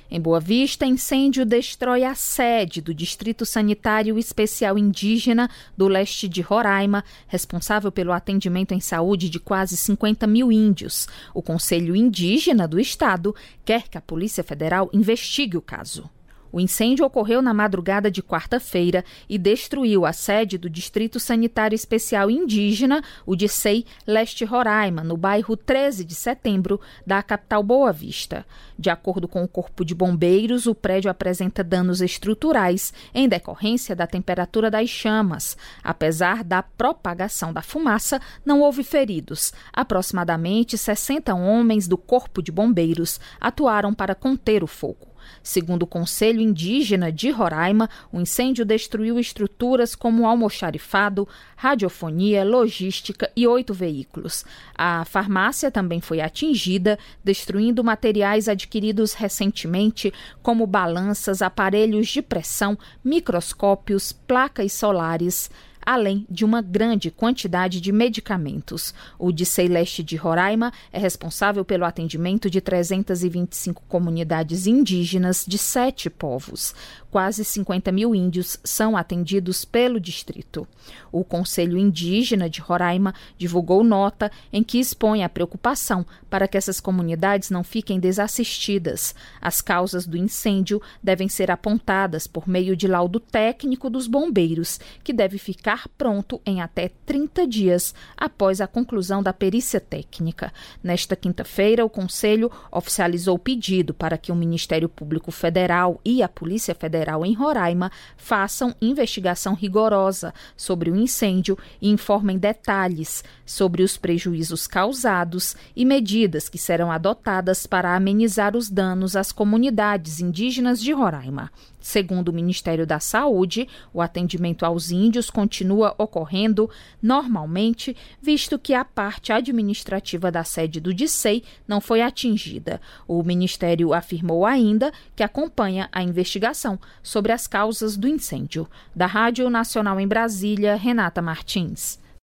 Em Boa Vista, incêndio destrói a sede do Distrito Sanitário Especial Indígena do leste de Roraima, responsável pelo atendimento em saúde de quase 50 mil índios. O Conselho Indígena do Estado quer que a Polícia Federal investigue o caso. O incêndio ocorreu na madrugada de quarta-feira e destruiu a sede do Distrito Sanitário Especial Indígena, o DICEI Leste Roraima, no bairro 13 de Setembro, da capital Boa Vista. De acordo com o Corpo de Bombeiros, o prédio apresenta danos estruturais em decorrência da temperatura das chamas. Apesar da propagação da fumaça, não houve feridos. Aproximadamente 60 homens do Corpo de Bombeiros atuaram para conter o fogo. Segundo o Conselho Indígena de Roraima, o incêndio destruiu estruturas como almoxarifado, radiofonia, logística e 8 veículos. A farmácia também foi atingida, destruindo materiais adquiridos recentemente, como balanças, aparelhos de pressão, microscópios, placas solares, além de uma grande quantidade de medicamentos. O DICEI Leste de Roraima é responsável pelo atendimento de 325 comunidades indígenas de 7 povos. Quase 50 mil índios são atendidos pelo distrito. O Conselho Indígena de Roraima divulgou nota em que expõe a preocupação para que essas comunidades não fiquem desassistidas. As causas do incêndio devem ser apontadas por meio de laudo técnico dos bombeiros, que deve ficar pronto em até 30 dias após a conclusão da perícia técnica. Nesta quinta-feira, o Conselho oficializou o pedido para que o Ministério Público Federal e a Polícia Federal em Roraima façam investigação rigorosa sobre o incêndio e informem detalhes sobre os prejuízos causados e medidas que serão adotadas para amenizar os danos às comunidades indígenas de Roraima. Segundo o Ministério da Saúde, o atendimento aos índios continua ocorrendo normalmente, visto que a parte administrativa da sede do DICEI não foi atingida. O Ministério afirmou ainda que acompanha a investigação sobre as causas do incêndio. Da Rádio Nacional em Brasília, Renata Martins.